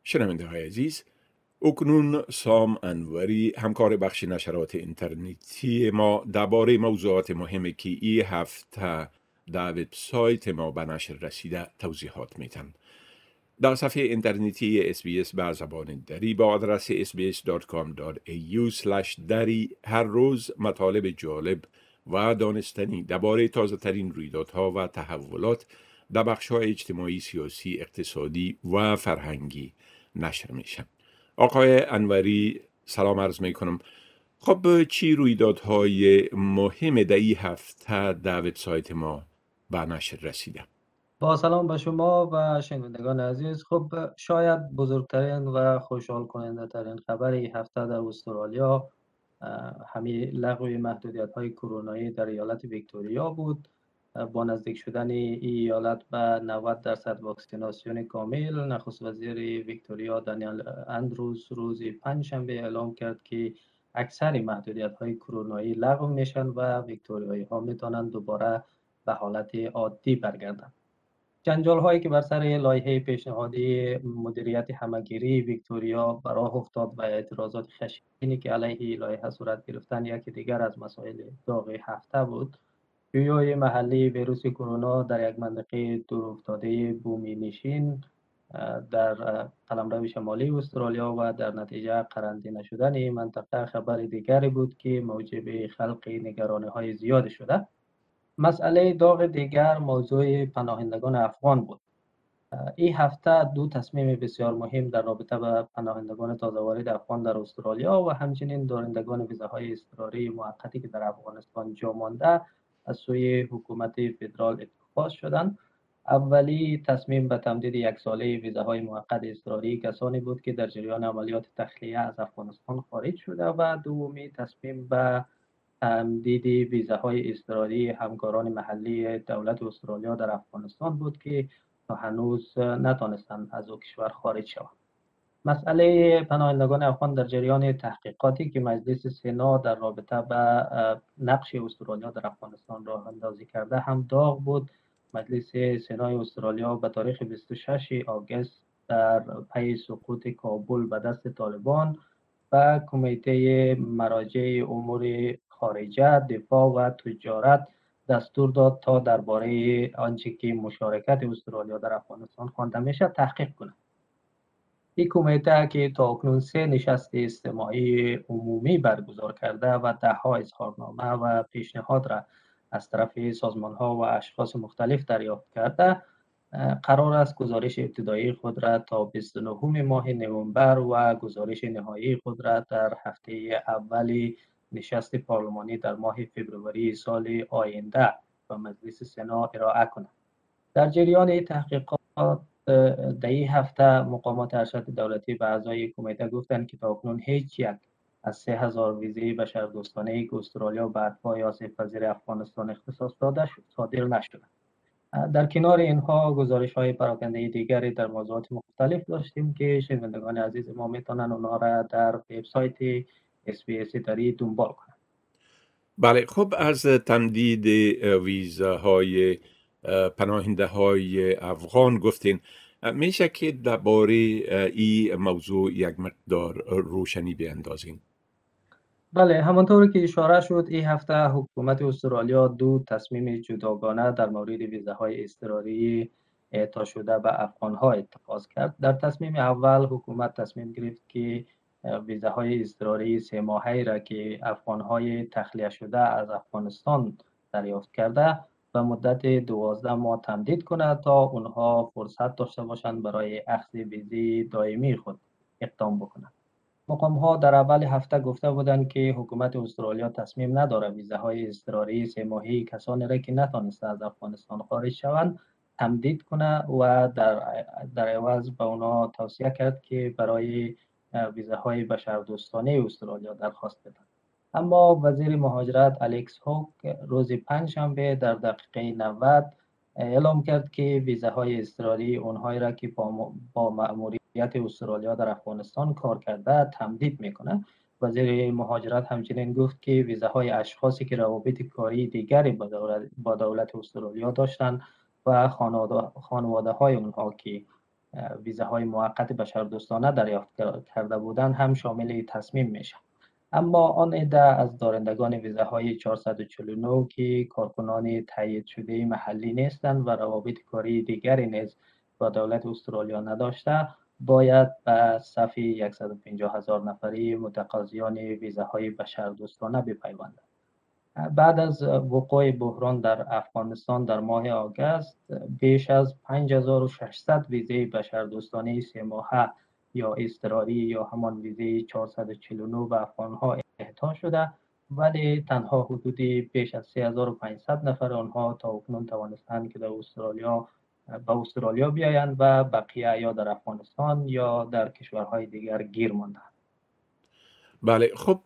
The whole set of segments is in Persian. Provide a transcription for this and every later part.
شنونده های عزیز، اکنون سام انوری همکار بخش نشرات اینترنتی ما درباره موضوعات مهمی که این هفته در وبسایت ما به نشر رسیده توضیحات میتن. در صفحه اینترنتی SBS به زبان دری با آدرس sbs.com.au/dari هر روز مطالب جالب و دانستنی درباره تازه ترین رویدادها و تحولات در بخش‌های اجتماعی، سیاسی، اقتصادی و فرهنگی نشر میشن. آقای انوری سلام عرض می کنم. خب چی رویدادهای مهم در این هفته در وبسایت ما به نشر رسیده؟ با سلام به شما و شنوندگان عزیز. خب شاید بزرگترین و خوشحال کننده ترین خبر این هفته در استرالیا همین لغو محدودیت های کرونایی در ایالت ویکتوریا بود. با نزدیک شدن این ایالت به 90% واکسیناسیون کامل، نخست وزیر ویکتوریا دانیل اندروز روز پنجشنبه اعلام کرد که اکثر محدودیت های کرونایی لغو میشن و ویکتوریایی ها میتونن دوباره به حالت عادی برگردند. جنجال هایی که بر سر لایحه پیشنهادی مدیریت همگیری ویکتوریا به راه افتاد و اعتراضات خشنی که علیه لایحه صورت گرفتن یکی دیگر از مسائل داغ هفته بود. شیوع محلی ویروس کرونا در یک منطقه دورافتاده بومی نشین در قلمرو شمالی استرالیا و در نتیجه قرنطینه شدن این منطقه خبر دیگری بود که موجب خلق نگرانی های زیاد شده. مسئله داغ دیگر موضوع پناهندگان افغان بود. این هفته دو تصمیم بسیار مهم در رابطه با پناهندگان تازه وارد افغان در استرالیا و همچنین دارندگان ویزاهای اضطراری موقتی که در افغانستان جا مانده از سوی حکومت فدرال اتخاذ شدند. اولی تصمیم به تمدید یک ساله ویزاهای موقت اضطراری کسانی بود که در جریان عملیات تخلیه از افغانستان خارج شده و دومی تصمیم به تمدید ویزاهای اضطراری همکاران محلی دولت استرالیا در افغانستان بود که تا هنوز نتانستند از او کشور خارج شوند. مسئله پناهندگان افغان در جریان تحقیقاتی که مجلس سنا در رابطه به نقش استرالیا در افغانستان راه اندازی کرده هم داغ بود. مجلس سنای استرالیا به تاریخ 26 آگوست در پی سقوط کابل به دست طالبان و کمیته مراجع امور خارجه، دفاع و تجارت دستور داد تا درباره آنچه که مشارکت استرالیا در افغانستان خوانده میشه تحقیق کنند. این کمیته که تا اکنون 3 نشست اجتماعی عمومی برگزار کرده و 10 اظهارنامه و پیشنهاد را از طرف سازمان‌ها و اشخاص مختلف دریافت کرده، قرار است گزارش ابتدایی خود را تا 29 ماه نوامبر و گزارش نهایی خود را در هفته اول نشست پارلمانی در ماه فوریه سال آینده به مجلس سنا ارائه کنند. در جریان تحقیقات در این هفته مقامات ارشد دولتی به اعضای کمیته گفتند که تاکنون هیچ یک از 3000 ویزه بشردوستانه‌ای که استرالیا به اتباع آسیب پذیر افغانستان اختصاص داده شد صادر نشدند. در کنار اینها گزارش‌های پراکنده دیگری در موضوعات مختلف داشتیم که شنوندگان عزیز ما میتونن اونها را در وبسایت SBS دری دنبال کنند. بله، خب از تمدید ویزاهای پناهنده های افغان گفتین. میشه که درباره این موضوع یک مقدار روشنی بیندازین؟ بله، همانطور که اشاره شد این هفته حکومت استرالیا 2 تصمیم جداگانه در مورد ویزاهای اضطراری اعطا شده به افغانها اتخاذ کرد. در تصمیم اول حکومت تصمیم گرفت که ویزاهای اضطراری 3 ماهه‌ای را که افغانهای تخلیه شده از افغانستان دریافت کرده به مدت 12 ماه تمدید کند تا اونها فرصت داشته باشند برای اخذ ویزه دائمی خود اقدام بکنند. مقام‌ها در اول هفته گفته بودند که حکومت استرالیا تصمیم نداره ویزاهای اضطراری 3 ماهه کسانی را که نتانسته از افغانستان خارج شوند تمدید کنه و در عوض به اونا توصیه کرد که برای ویزاهای بشردوستانه استرالیا درخواست بدن. اما وزیر مهاجرت الکس هوک روز پنجشنبه در دقیقه 90 اعلام کرد که ویزاهای اضطراری اونهایی را که با مأموریت استرالیا در افغانستان کار کرده تمدید میکنه. وزیر مهاجرت همچنین گفت که ویزاهای اشخاصی که روابط کاری دیگری با دولت استرالیا داشتند و خانواده های اونها که ویزاهای موقت بشردوستانه دریافت کرده بودند هم شامل تصمیم میشه. اما آن عده از دارندگان ویزاهای 449 که کارکنان تایید شده محلی نیستند و روابط کاری دیگری نیز با دولت استرالیا نداشته، باید به صف 150,000 نفری متقاضیان ویزاهای بشردوستانه بپیوندند. بعد از وقوع بحران در افغانستان در ماه آگوست، بیش از 5600 ویزه بشردوستانه 3 ماهه یا اضطراری یا همان ویزه 449 به افغانها اعطا شده، ولی تنها حدود بیش از 3500 نفر آنها تا اکنون توانستند که به استرالیا بیایند و بقیه یا در افغانستان یا در کشورهای دیگر گیر ماندند. بله، خب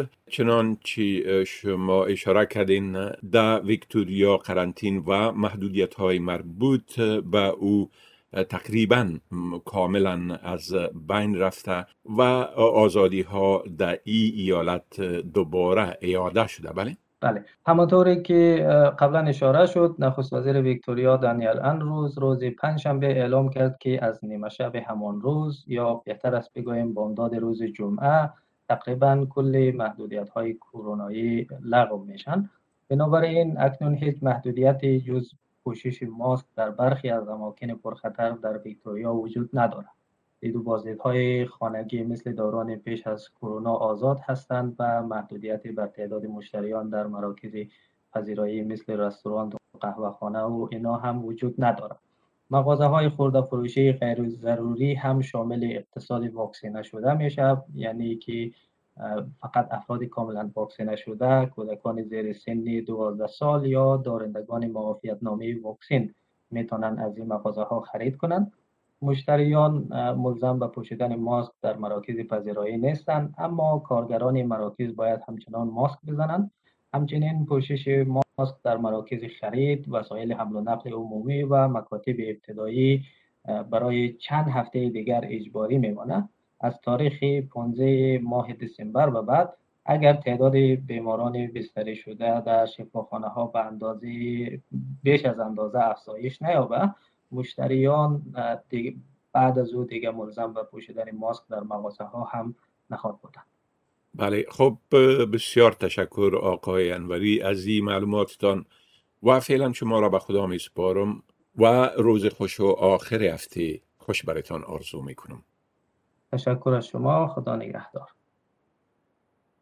چنانچه شما اشاره کردین، در ویکتوریا قرنطین و محدودیت های مربوط به او تقریبا کاملا از بین رفته و آزادی ها در این ایالت دوباره اعاده شده. بله، همانطوری که قبلا اشاره شد، نخست وزیر ویکتوریا دانیل اندروز روز پنجشنبه اعلام کرد که از نیمه شب همان روز، یا بهتر است بگوییم بامداد روز جمعه، تقریبا کل محدودیت های کرونایی لغو میشن. بنابراین اکنون هیچ محدودیتی جز پوشش ماسک در برخی از اماکن پرخطر در ویکتوریا وجود ندارد. دید و بازدیدهای خانگی مثل دوران پیش از کرونا آزاد هستند و محدودیتی بر تعداد مشتریان در مراکز پذیرایی مثل رستوران و قهوه‌خانه و اینا هم وجود ندارد. مغازه‌های خرده فروشی غیر ضروری هم شامل اقتصاد واکسینه شده میشه، یعنی که فقط افراد کاملا واکسینه شده، کودکان زیر سن 12 سال یا دارندگان معافیت نامه واکسن میتونن از این مغازه‌ها خرید کنند. مشتریان ملزم به پوشیدن ماسک در مراکز پذیرایی نیستند، اما کارگران مراکز باید همچنان ماسک بزنند. همچنین پوشش ماسک در مراکز خرید، وسایل حمل و نقل عمومی و مکاتب ابتدایی برای چند هفته دیگر اجباری میماند. از تاریخ 15 ماه دسامبر به بعد، اگر تعداد بیماران بستری شده در شفاخانه ها به اندازه بیش از اندازه افزایش نیابد، مشتریان بعد از او دیگه ملزم به پوشیدن ماسک در مغازه ها هم نخواهد بودند. بله، خب بسیار تشکر آقای انوری از این معلوماتتان و فعلا شما را به خدا می سپارم و روز خوش و آخر هفته خوش برایتان آرزو می کنم. تشکر از شما. خدا نگهدار.